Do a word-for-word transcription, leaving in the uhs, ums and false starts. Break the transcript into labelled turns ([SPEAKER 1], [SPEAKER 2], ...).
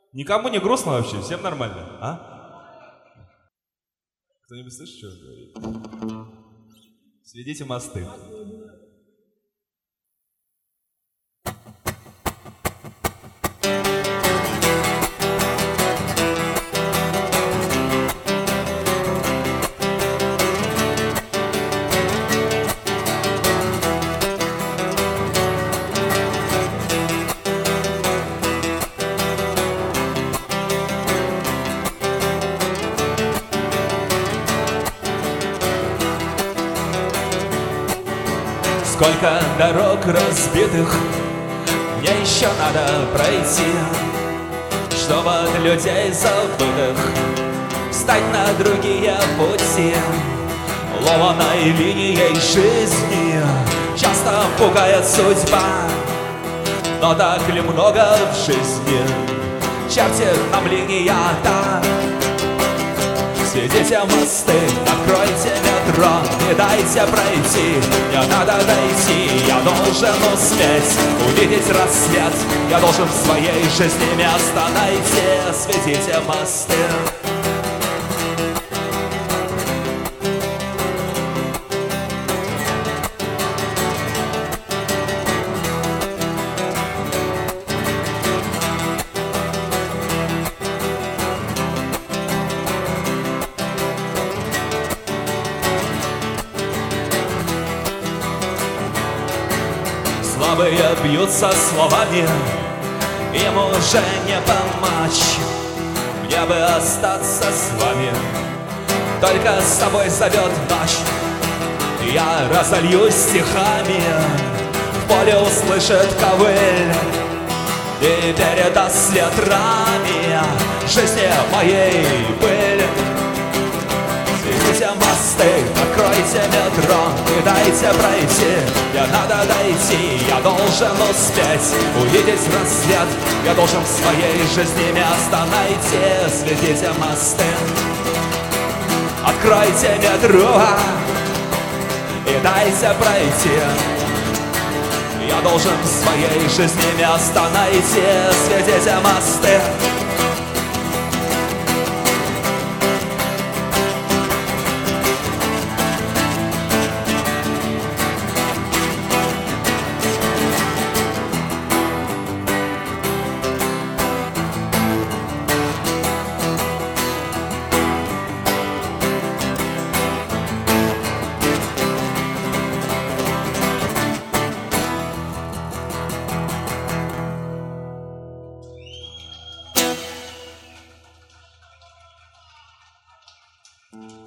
[SPEAKER 1] Никому не грустно вообще? Всем нормально? А? Кто-нибудь слышит, что он говорит? Сведите мосты.
[SPEAKER 2] Сколько дорог разбитых мне еще надо пройти, чтобы от людей забытых встать на другие пути. Ломаной линией жизни часто пугает судьба, но так ли много в жизни чертит нам линия-то? Сведите мосты, откройте метро, не дайте пройти, мне надо дойти, я должен успеть увидеть рассвет, я должен в своей жизни место найти. Сведите мосты. Слабые бьются словами, им уже не помочь. Мне бы остаться с вами, только с тобой зовет ночь. Я разольюсь стихами, в поле услышит ковыль и передаст ветрами жизни моей пыль. Сведите мосты, откройте метро, не дайте пройти, мне надо дойти, я должен успеть увидеть рассвет, я должен в своей жизни место найти. Сведите мосты, откройте метро и дайте пройти, я должен в своей жизни место найти. Сведите мосты. Mm-hmm.